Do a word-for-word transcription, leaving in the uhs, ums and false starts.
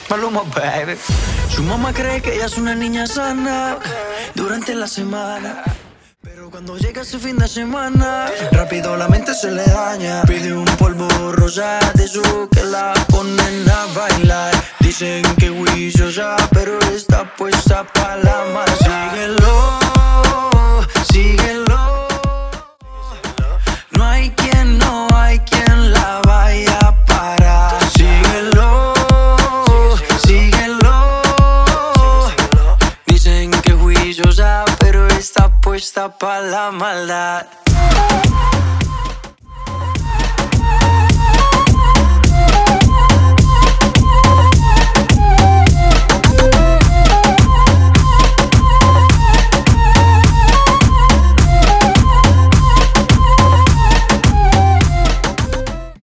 Maluma, baby. Su mamá cree que ella es una niña sana durante la semana, pero cuando llega ese fin de semana, rápido la mente se le daña. Pide un polvo rosa de esos que la ponen a bailar. Dicen que juiciosa, pero está puesta pa' la mala. Síguelo, síguelo. No hay quien, no hay quien la vaya a parar. Síguelo, síguelo. Dicen que juiciosa, pero está puesta pa' la maldad.